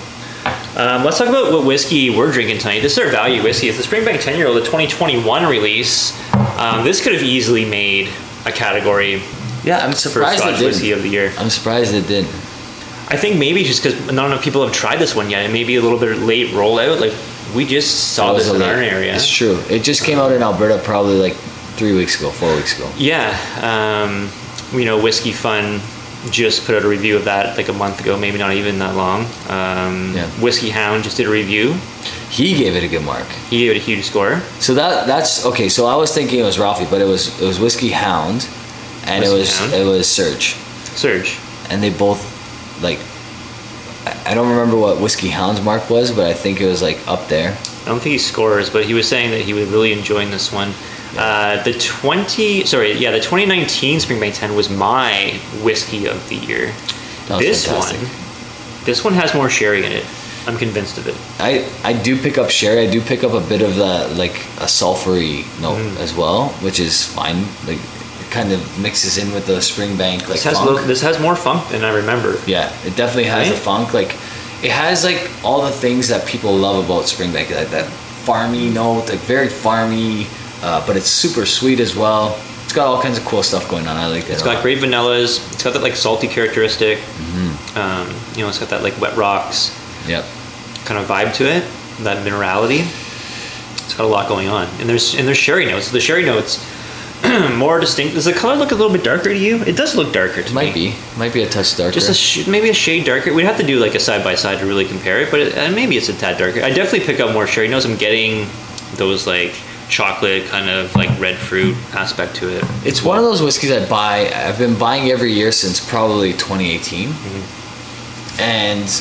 Um, let's talk about what whiskey we're drinking tonight. This is our value whiskey. It's the Springbank ten Year Old, the twenty twenty-one release. Um, this could have easily made a category Yeah, I'm for surprised it Scotch didn't. whiskey of the year. I'm surprised it didn't. I think maybe just because not enough people have tried this one yet, and maybe a little bit late rollout. Like we just saw It was this a in late- our area. It's true. It just came out in Alberta probably like three weeks ago, four weeks ago. Yeah, um, you know, Whiskey Fun just put out a review of that like a month ago, maybe not even that long. Um, Yeah. Whiskey Hound just did a review. He gave it a good mark. He gave it a huge score. So that that's okay. So I was thinking it was Ralphie, but it was it was Whiskey Hound, and it Whiskey was Hound? it was Surge, Surge. and they both like. I- I don't remember what Whiskey Hound's mark was, but I think it was like up there. I don't think he scores, but he was saying that he was really enjoying this one. Uh, the twenty, sorry, yeah, the twenty nineteen Springbank ten was my whiskey of the year. That was This fantastic. one, this one has more sherry in it. I'm convinced of it. I I do pick up sherry. I do pick up a bit of the like a sulfury note Mm. as well, which is fine. Like it kind of mixes in with the Springbank like This has funk. lo- this has more funk than I remember. Yeah, it definitely has Right? a funk. Like it has like all the things that people love about Springbank. That, that farmy note, like very farmy, uh, but it's super sweet as well. It's got all kinds of cool stuff going on. I like that. It's a got lot. great vanillas. It's got that like salty characteristic. Mm-hmm. Um, you know, it's got that like wet rocks Yep. kind of vibe to it. That minerality. It's got a lot going on, and there's and there's sherry notes. The sherry notes more distinct. Does the color look a little bit darker to you? It does look darker to Might me. be. Might be a touch darker. Just a sh- maybe a shade darker. We'd have to do like a side by side to really compare it, but it, uh, maybe it's a tad darker. I definitely pick up more sherry notes. I'm getting those like chocolate kind of like red fruit aspect to it. It's one of those whiskeys I buy. I've been buying every year since probably twenty eighteen, Mm-hmm. and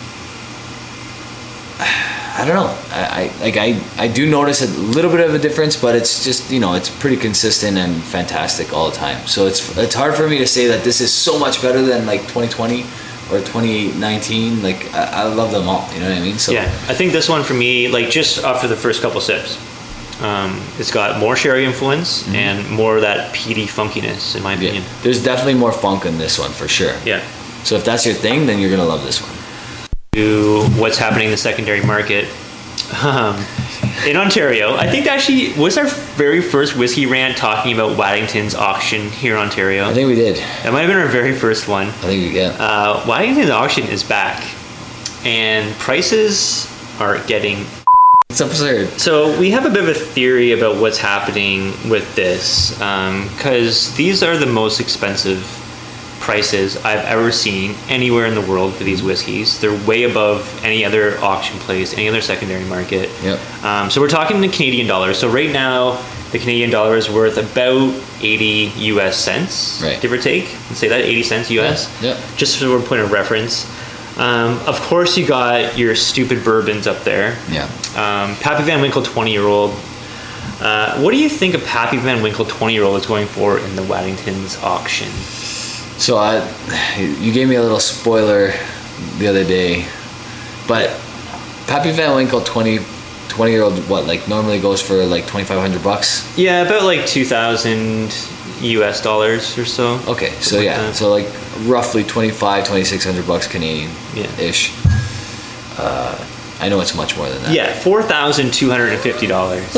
I don't know. I, I like I I do notice a little bit of a difference, but it's just, you know, it's pretty consistent and fantastic all the time. So it's it's hard for me to say that this is so much better than like twenty twenty or twenty nineteen. Like I, I love them all. You know what I mean? So Yeah, I think this one for me, like just after the first couple sips, um, it's got more sherry influence Mm-hmm. and more of that peaty funkiness, in my yeah, opinion. there's definitely more funk in this one for sure. Yeah. So if that's your thing, then you're gonna love this one. To what's happening in the secondary market. Um, in Ontario, I think actually was our very first whiskey rant talking about Waddington's auction here in Ontario. I think we did. That might have been our very first one. I think we get. Uh, Waddington's auction is back, and prices are getting. It's absurd. So we have a bit of a theory about what's happening with this, because these are the most expensive prices I've ever seen anywhere in the world for these whiskeys. They're way above any other auction place, any other secondary market. Yep. Um, so we're talking in Canadian dollars. So right now, the Canadian dollar is worth about eighty U S cents, Right. give or take. Let's say that eighty cents U S. Yeah, yeah. Just for a point of reference. Um, of course, you got your stupid bourbons up there. Yeah. Um, Pappy Van Winkle twenty year old. Uh, what do you think a Pappy Van Winkle twenty year old is going for in the Waddington's auction? So I, you gave me a little spoiler the other day, but Pappy Van Winkle twenty, twenty year old, what, like normally goes for like twenty-five hundred bucks? Yeah, about like two thousand U S dollars or so. Okay, so Something like yeah, that. so like roughly twenty-five, twenty-six hundred bucks Canadian Yeah. ish. Uh, I know it's much more than that. Yeah, four thousand two hundred fifty dollars.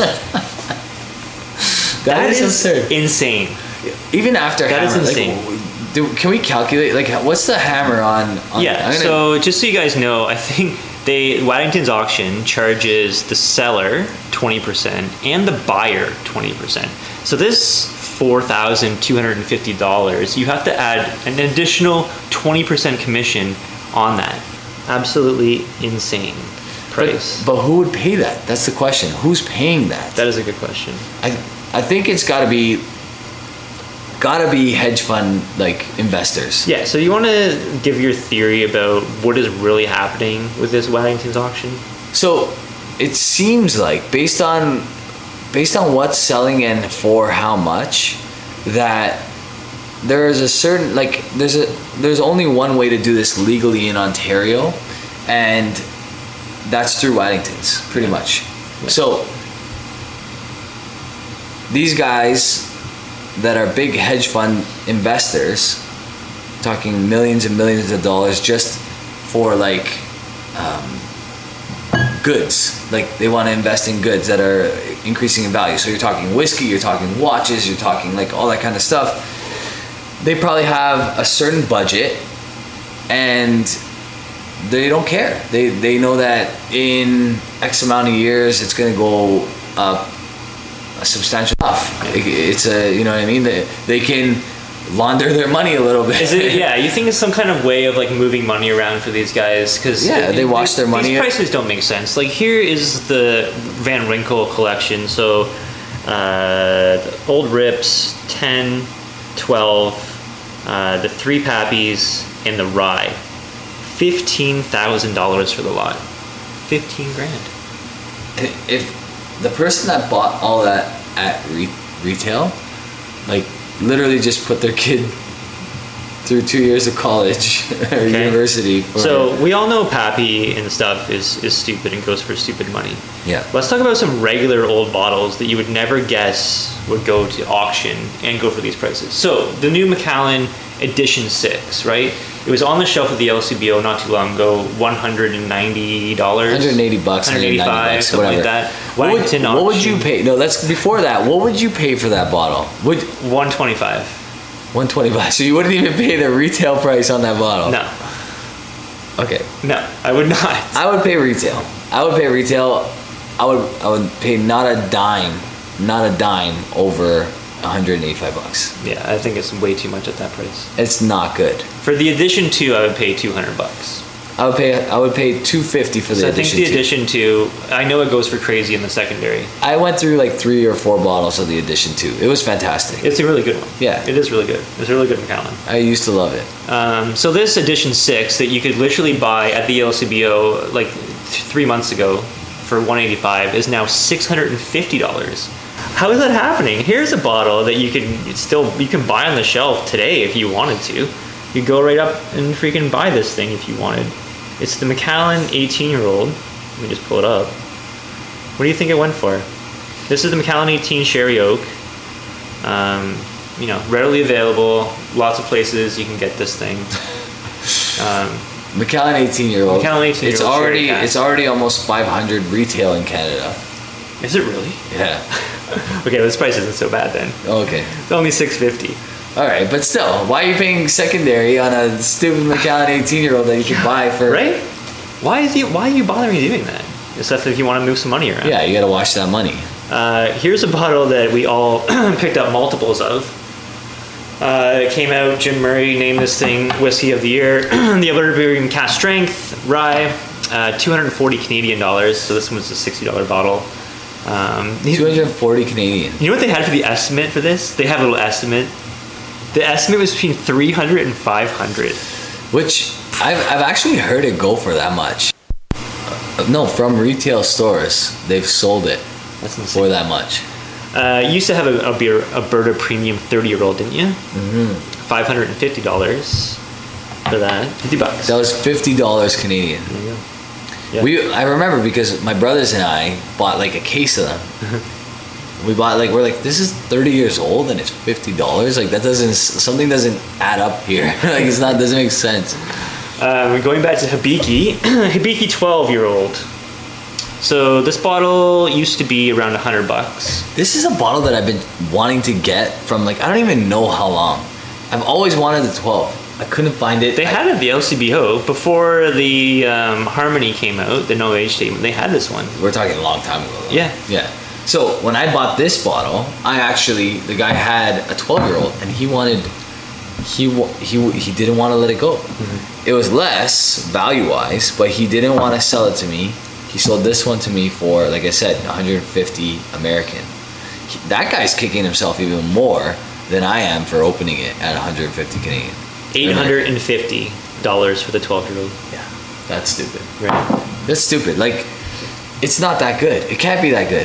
that is, absurd. insane. Even after That is hammer, like, insane. w- do, can we calculate, like, what's the hammer on? on Yeah, I'm gonna- so just so you guys know, I think they Waddington's auction charges the seller twenty percent and the buyer twenty percent. So this four thousand two hundred fifty dollars, you have to add an additional twenty percent commission on that. Absolutely insane price. But, but who would pay that? That's the question. Who's paying that? That is a good question. I I think it's got to be gotta be hedge fund like investors. Yeah, so you want to give your theory about what is really happening with this Waddington's auction? So it seems like based on based on what's selling and for how much, that there is a certain like there's a there's only one way to do this legally in Ontario, and that's through Waddington's pretty much. So these guys that are big hedge fund investors, talking millions and millions of dollars just for like um, goods, like they want to invest in goods that are increasing in value. So you're talking whiskey, you're talking watches, you're talking like all that kind of stuff. They probably have a certain budget and they don't care. They they know that in X amount of years it's going to go up a substantial enough. It, it's a, you know what I mean? They, they can launder their money a little bit. Is it? Yeah, you think it's some kind of way of like moving money around for these guys? Because Yeah, they wash their money. These prices don't make sense. Like here is the Van Winkle collection. So uh, the Old Rips, ten, twelve, uh, the three Pappies, and the Rye. Fifteen thousand dollars for the lot. Fifteen grand. If the person that bought all that at re- retail, like literally just put their kid through two years of college or Okay. university. For, So we all know Pappy and stuff is is stupid and goes for stupid money. yeah, Let's talk about some regular old bottles that you would never guess would go to auction and go for these prices. So the new Macallan Edition six, right? It was on the shelf of the L C B O not too long ago, one hundred ninety dollars. one hundred eighty bucks, one hundred eighty-five, one hundred ninety bucks, something whatever. like that. What would, Waddington what would you auction. pay? No, let's before that. What would you pay for that bottle? Would one twenty-five. one twenty-five. So you wouldn't even pay the retail price on that bottle. No, Okay. no, I would not. I would pay retail. I would pay retail. I would I would pay not a dime, not a dime over one hundred eighty-five bucks. Yeah, I think it's way too much at that price. It's not good. For the edition two, I would pay two hundred bucks. I would pay I would pay two fifty for the So I think edition the two. edition two, I know it goes for crazy in the secondary. I went through like three or four bottles of the edition two. It was fantastic. It's a really good one. Yeah. It is really good. It's a really good Macallan. I used to love it. Um, so this edition six that you could literally buy at the L C B O like th- three months ago for one eighty-five is now six hundred fifty dollars. How is that happening? Here's a bottle that you can still you can buy on the shelf today if you wanted to. You go right up and freaking buy this thing if you wanted. It's the Macallan eighteen year old. Let me just pull it up. What do you think it went for? This is the Macallan eighteen Sherry Oak. Um, you know, readily available. Lots of places you can get this thing. Um, Macallan eighteen year old. Macallan eighteen year It's old already sherry cask. it's already almost five hundred retail in Canada. is it really? Yeah. Okay, this price isn't so bad then. Okay. It's only six fifty. All right, but still, why are you paying secondary on a stupid Macallan eighteen year old that you could buy for? Right? Why is he? Why are you bothering doing that? Except if you want to move some money around. Yeah, you got to wash that money. Uh, here's a bottle that we all picked up multiples of. Uh, it came out. Jim Murray named this thing Whiskey of the Year. The Alberta Brewing Cask Strength Rye, uh, two hundred forty Canadian dollars. So this one's a sixty dollar bottle. Um, two hundred forty Canadian. You know what they had for the estimate for this? They have a little estimate. The estimate was between three hundred and five hundred. Which I've, I've actually heard it go for that much. Uh, no, from retail stores, they've sold it That's insane. for that much. Uh, you used to have a, a beer, Alberta Premium thirty year old, didn't you? Mm-hmm. five hundred fifty dollars for that. fifty bucks. That was fifty dollars Canadian. There you go. Yeah. We I remember because my brothers and I bought like a case of them. We bought like we're like this is thirty years old and it's fifty dollars. Like that doesn't something doesn't add up here. Like it's not doesn't make sense. Um, going back to Hibiki, Hibiki twelve year old. So this bottle used to be around a hundred bucks. This is a bottle that I've been wanting to get from like I don't even know how long. I've always wanted the twelve. I couldn't find it. They I- had it at the L C B O before the um, Harmony came out, the no age statement. They had this one. We're talking a long time ago. Though. Yeah. Yeah. So when I bought this bottle, I actually the guy had a twelve year old and he wanted he wa- he he didn't want to let it go. Mm-hmm. It was less value wise, but he didn't want to sell it to me. He sold this one to me for like I said, one hundred fifty American. He- that guy's kicking himself even more than I am for opening it at one hundred fifty Canadian. eight hundred fifty dollars for the twelve year old. Yeah, that's stupid. Right. That's stupid. Like, it's not that good. It can't be that good.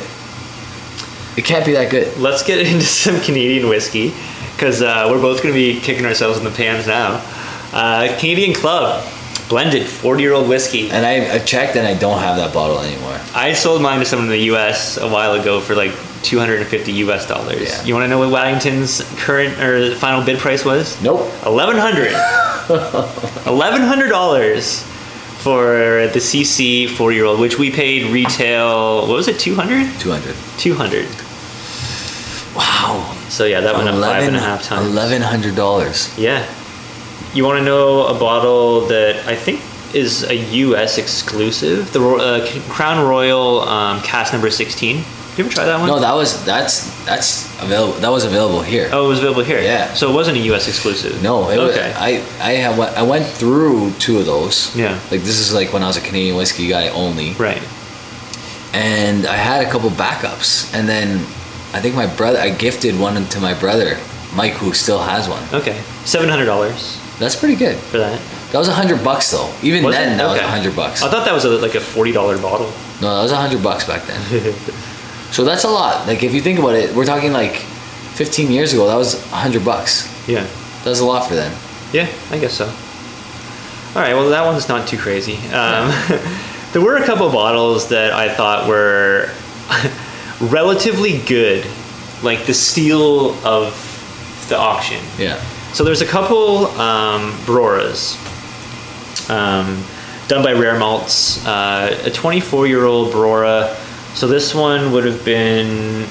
It can't be that good. Let's get into some Canadian whiskey because uh, we're both going to be kicking ourselves in the pants now. Uh, Canadian Club blended forty year old whiskey. And I, I checked and I don't have that bottle anymore. I sold mine to someone in the U S a while ago for like two hundred fifty U S dollars. Yeah. You want to know what Waddington's current or final bid price was? Nope. eleven hundred eleven hundred dollars for the C C forty year old, which we paid retail, what was it, two hundred? two hundred. two hundred. Wow. So yeah, that went up five and a half times. eleven hundred dollars. Yeah. You want to know a bottle that I think is a U S exclusive? The Ro- uh, Crown Royal um, Cask Number sixteen. Did you ever try that one? No, that was that's that's available. That was available here. Oh, it was available here. Yeah. So it wasn't a U S exclusive. No, it okay. was, I I have I went through two of those. Yeah. Like this is like when I was a Canadian whiskey guy only. Right. And I had a couple backups, and then I think my brother I gifted one to my brother Mike, who still has one. Okay. Seven hundred dollars That's pretty good. for that. That was a hundred bucks though. Even Was then, it? that was Okay. a hundred bucks. I thought that was a, like a forty dollar bottle. No, that was a hundred bucks back then. So that's a lot. Like if you think about it, we're talking like fifteen years ago. That was a hundred bucks. Yeah. That was a lot for them. Yeah, I guess so. All right, well, that one's not too crazy. Um, there were a couple bottles that I thought were relatively good, like the steal of the auction. Yeah. So there's a couple um, Broras um, done by Rare Malts. Uh, a twenty-four year old Brora So this one would have been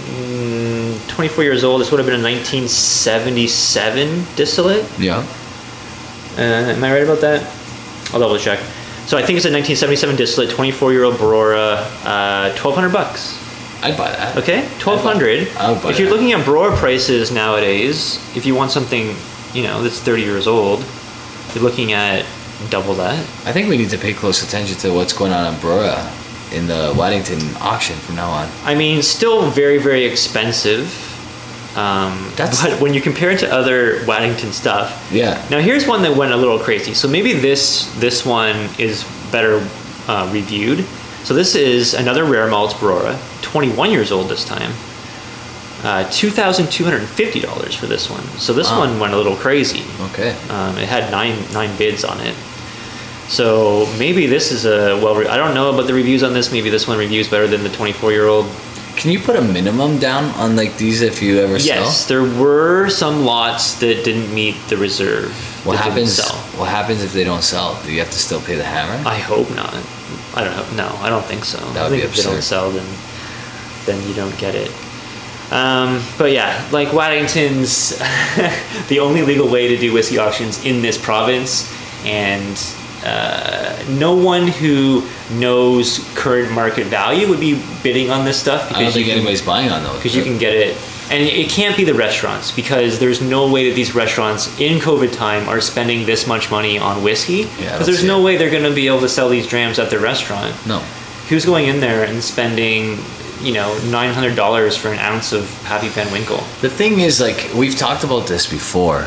mm, twenty-four years old. This would have been a nineteen seventy-seven distillate. Yeah. Uh, am I right about that? I'll double check. So I think it's a nineteen seventy-seven distillate, twenty-four year old Barora, uh, twelve hundred bucks. I'd buy that. Okay, twelve hundred. I would buy If you're that. looking at Barora prices nowadays, if you want something, you know, that's thirty years old, you're looking at double that. I think we need to pay close attention to what's going on in Brora in the Waddington auction from now on. I mean, still very, very expensive. Um, That's- but when you compare it to other Waddington stuff, Yeah. Now here's one that went a little crazy. So maybe this this one is better uh, reviewed. So this is another rare malt Barora, twenty-one years old this time. Uh, two thousand two hundred fifty dollars for this one. So this Wow. one went a little crazy. Okay. Um, it had nine nine bids on it. So maybe this is a well. Re- I don't know about the reviews on this. Maybe this one reviews better than the twenty-four year old. Can you put a minimum down on like these if you ever Yes, sell? there were some lots that didn't meet the reserve. What that didn't happens? Sell. What happens if they don't sell? Do you have to still pay the hammer? I hope not. I don't know. No, I don't think so. That I would think be if they don't absurd. sell, then then you don't get it. Um, but yeah, like Waddington's the only legal way to do whiskey auctions in this province, and uh, no one who knows current market value would be bidding on this stuff I don't because you think can, anybody's buying on those. because you can get it. And it can't be the restaurants, because there's no way that these restaurants in COVID time are spending this much money on whiskey. Yeah, I Because don't there's see no it. way they're going to be able to sell these drams at their restaurant. No. Who's going in there and spending, you know, nine hundred dollars for an ounce of Pappy Van Winkle? The thing is, like, we've talked about this before.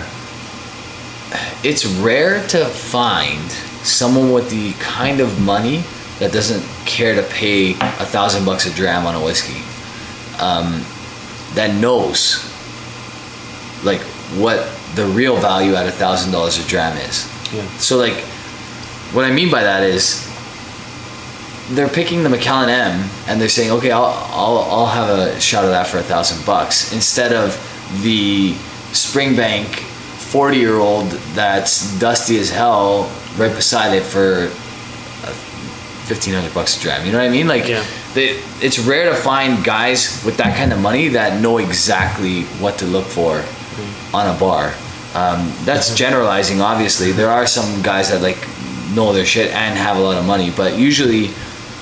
It's rare to find someone with the kind of money that doesn't care to pay a thousand bucks a dram on a whiskey. Um, that knows, like, what the real value at a thousand dollars a dram is. Yeah. So, like, what I mean by that is, they're picking the Macallan M and they're saying, okay, I'll I'll I'll have a shot of that for a thousand bucks instead of the Springbank forty year old that's dusty as hell right beside it for fifteen hundred bucks a dram. You know what I mean? Like, Yeah. they, it's rare to find guys with that kind of money that know exactly what to look for on a bar. Um, that's generalizing, obviously. There are some guys that like know their shit and have a lot of money, but usually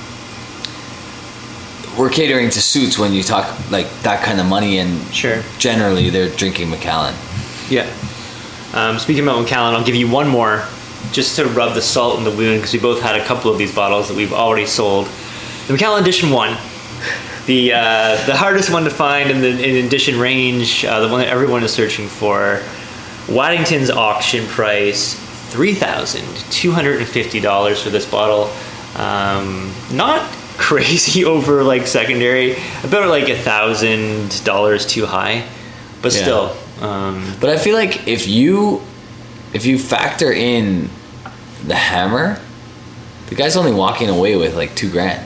we're catering to suits when you talk like that kind of money, and Sure. generally they're drinking Macallan. Yeah. Um, speaking about Macallan, I'll give you one more just to rub the salt in the wound, because we both had a couple of these bottles that we've already sold. The Macallan Edition one. The uh, the hardest one to find in the in edition range, uh, the one that everyone is searching for. Waddington's auction price, three thousand two hundred fifty dollars for this bottle. Um, not crazy over like secondary, about like a thousand dollars too high, but Yeah. still. Um, But I feel like if you if you factor in the hammer, the guy's only walking away with like two grand.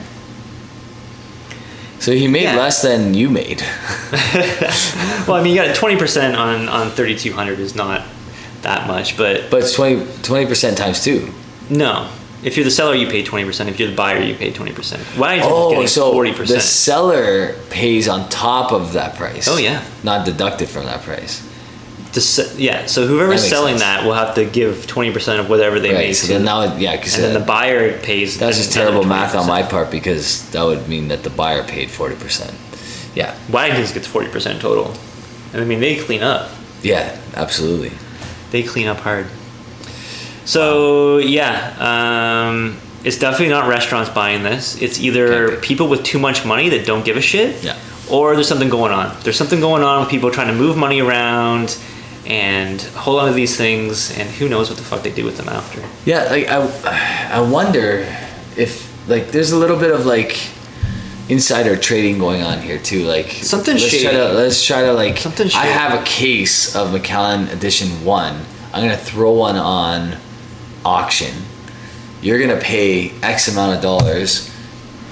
So he made Yeah. less than you made. well, I mean, you got twenty percent on on thirty-two hundred is not that much, but But it's twenty percent times two. no. If you're the seller, you pay twenty percent. If you're the buyer, you pay twenty percent. Waddington's Oh, getting so forty the percent. seller pays on top of that price. Oh, yeah. Not deducted from that price. The se- yeah, so whoever's That makes selling sense. that will have to give twenty percent of whatever they Right. made So to then now, it- yeah, because and then the buyer pays. that was just another terrible math on twenty percent. my part, because that would mean that the buyer paid forty percent. Yeah. Waddington's gets forty percent total. And I mean, they clean up. Yeah, absolutely. They clean up hard. So, yeah, um, it's definitely not restaurants buying this. It's either Can't be. people with too much money that don't give a shit, Yeah. or there's something going on. There's something going on with people trying to move money around and hold on to these things, and who knows what the fuck they do with them after. Yeah, like I, I wonder if like there's a little bit of like insider trading going on here too. Like Something let's shady. Try to, let's try to like. Something I shady. have a case of Macallan Edition One. I'm gonna throw one on auction. You're gonna pay X amount of dollars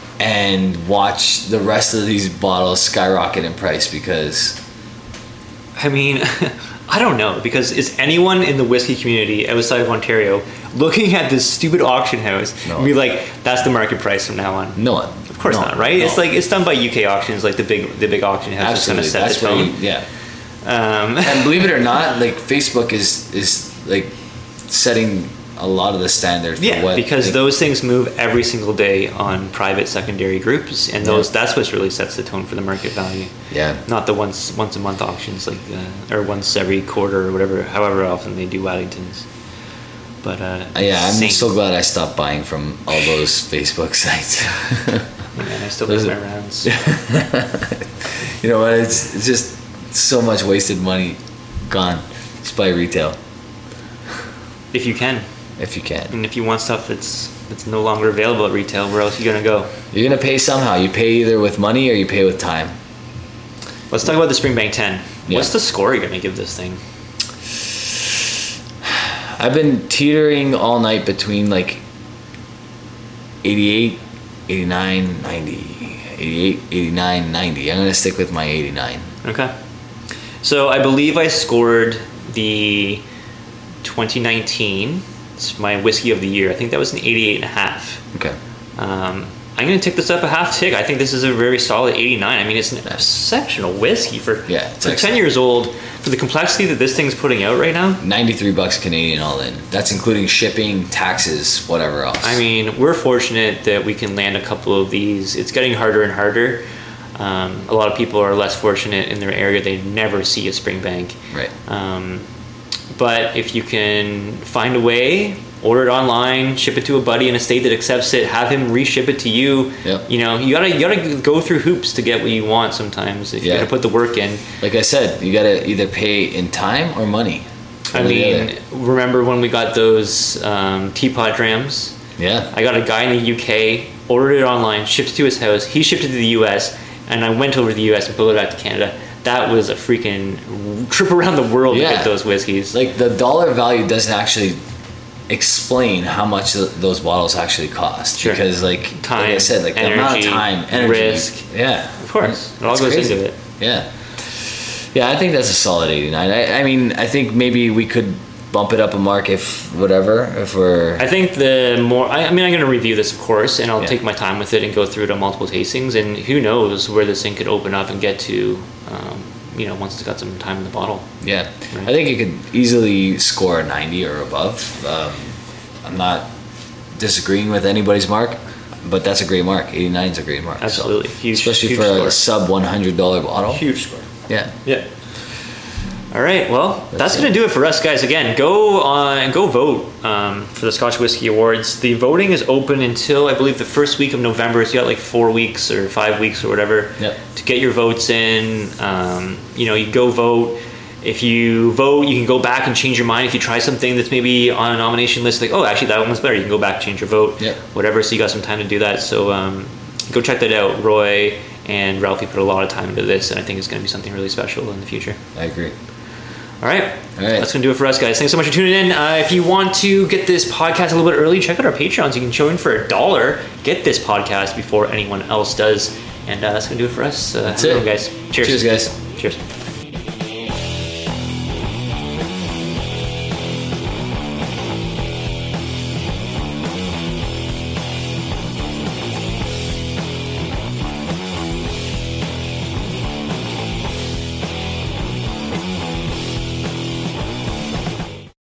and watch the rest of these bottles skyrocket in price because I mean, I don't know, because is anyone in the whiskey community outside of Ontario looking at this stupid auction house No. and be like, that's the market price from now on? No one. Of course No, not, right? no. It's like it's done by U K auctions, like the big the big auction house is going to Absolutely. set That's the where tone. you, yeah. Um, And believe it or not, like Facebook is is like setting a lot of the standard for yeah, what because like, those things move every single day on private secondary groups, and those Yeah. that's what really sets the tone for the market value. yeah. Not the once once a month auctions, like the, or once every quarter or whatever, however often they do Waddingtons. But uh, Uh, yeah, I'm same. so glad I stopped buying from all those Facebook sites. Man, I still Those make are- my rounds. You know what? It's, it's just so much wasted money gone. Just buy retail If you can, if you can. and if you want stuff that's that's no longer available at retail, where else are you gonna go? You're gonna pay somehow. You pay either with money or you pay with time. Let's talk about the Springbank ten. Yeah. What's the score you're gonna give this thing? I've been teetering all night between like eighty-eight, eighty-nine, ninety. eighty-eight, eighty-nine, ninety. I'm gonna stick with my eighty-nine. Okay. So I believe I scored the twenty nineteen. It's my whiskey of the year. I think that was an eighty-eight and a half. Okay. Um, I'm going to tick this up a half tick. I think this is a very solid eighty-nine. I mean, it's an exceptional whiskey for, Yeah, it's for ten excellent. years old. For the complexity that this thing's putting out right now, ninety-three bucks Canadian all in. That's including shipping, taxes, whatever else. I mean, we're fortunate that we can land a couple of these. It's getting harder and harder. Um, a lot of people are less fortunate in their area. They never see a Springbank. right. Um, but if you can find a way, order it online, ship it to a buddy in a state that accepts it, have him reship it to you. Yep. You know, you gotta you gotta go through hoops to get what you want sometimes. If you're Yeah. gonna put the work in. Like I said, you gotta either pay in time or money. I One or the mean, other. remember when we got those um, teapot drams? yeah. I got a guy in the U K, ordered it online, shipped it to his house. He shipped it to the U S, and I went over to the U S and pulled it back to Canada. That was a freaking trip around the world Yeah. to get those whiskeys. Like the dollar value doesn't actually explain how much th- those bottles actually cost. Sure. Because like, Time, like I said, like the amount energy, of time, energy, risk. Yeah. Of course, it all It's goes crazy. into it. Yeah. Yeah, I think that's a solid eighty-nine. I, I mean, I think maybe we could bump it up a mark if whatever, if we're. I think the more, I, I mean, I'm going to review this, of course, and I'll Yeah. take my time with it and go through it on multiple tastings, and who knows where this thing could open up and get to, um, you know, once it's got some time in the bottle. Yeah, Right. I think it could easily score a ninety or above. Um, I'm not disagreeing with anybody's mark, but that's a great mark. eighty-nine is a great mark. so- Absolutely. Huge- especially huge for score. a sub one hundred dollar bottle. Huge score. Yeah, Yeah. All right. Well, that's, That's going to do it for us, guys. Again, go on, go vote um, for the Scotch Whisky Awards. The voting is open until I believe the first week of November. So you got like four weeks or five weeks or whatever Yep. to get your votes in. Um, you know, you go vote. If you vote, you can go back and change your mind. If you try something that's maybe on a nomination list, like, oh, actually that one was better, you can go back, change your vote, Yep. whatever. So you got some time to do that. So um, go check that out. Roy and Ralphie put a lot of time into this, and I think it's going to be something really special in the future. I agree. All right. All right. That's going to do it for us, guys. Thanks so much for tuning in. Uh, if you want to get this podcast a little bit early, check out our Patreons. You can join for a dollar, get this podcast before anyone else does. And uh, that's going to do it for us. Uh, That's have a it. good one, guys. Cheers. Cheers, guys. Cheers.